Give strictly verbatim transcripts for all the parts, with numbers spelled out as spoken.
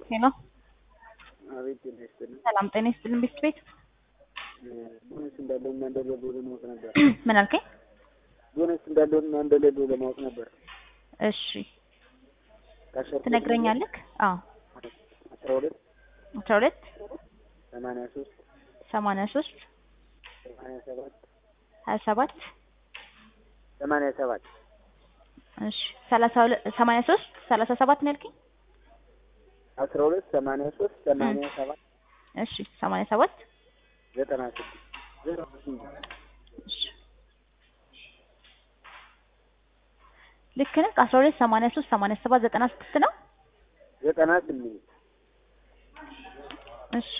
ሄሎ አቤት ጤና ይስጥልኝ። ሰላም ጤና ይስጥልኝ። ቤት ቤት ቦነስ እንዳለው እና እንደሌለው ለማወቅ ነበር። ምን አልከኝ? ቦነስ እንዳለው እና እንደሌለው ለማወቅ ነበር። እሺ ትነግረኛለህ? አዎ አስራ ሁለት አስራ ሁለት ሰማንያ ሶስት ሰማንያ ሶስት ሰማንያ ሰባት ሀያ ሰባት ሰማንያ ሰባት እሺ ሰላሳ ሁለት ሰማንያ ሶስት ሰላሳ ሰባት ነው ያልከኝ? አስራ ሁለት ሰማንያ ሶስት ሰማንያ ሰባት እሺ ሰማንያ ሰባት ዘጠና ስድስት ዜሮ ስምንት እሺ ልክ ነህ። አስራ ሁለት ሰማንያ ሶስት ሰማንያ ሰባት ዘጠና ስድስት ነው። ዘጠና ስምንት እሺ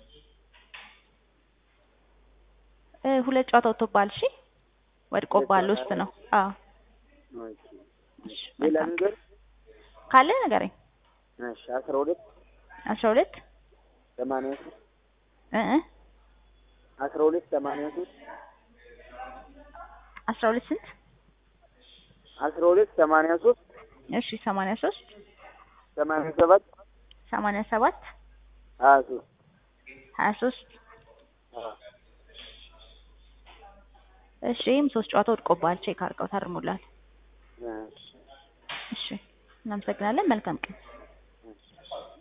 እ ሁለት ጨዋታ ወጥቶብሃል። እሺ ወድቆብሃል ውስጥ ነው። አዎ ኦኬ እሺ ሌላ ነገር ካለ ንገረኝ። እሺ አስራ ሁለት አስራ ሁለት ሰማንያ ሶስት እ እ አስራ ሁለት ሰማንያ ሶስት አስራ ሁለት ስንት? አስራ ሁለት ሰማንያ ሶስት እሺ ሰማንያ ሶስት ሰማንያ ሰባት ሰማንያ ሰባት ሀያ ሶስት ሀያ ሶስት አዎ እሺ ይሄም ሶስት ጨዋታ ወድቆብሃል። ቼክ አድርገው ታርሙላል። እሺ እሺ እናመሰግናለን። መልካም ቀን።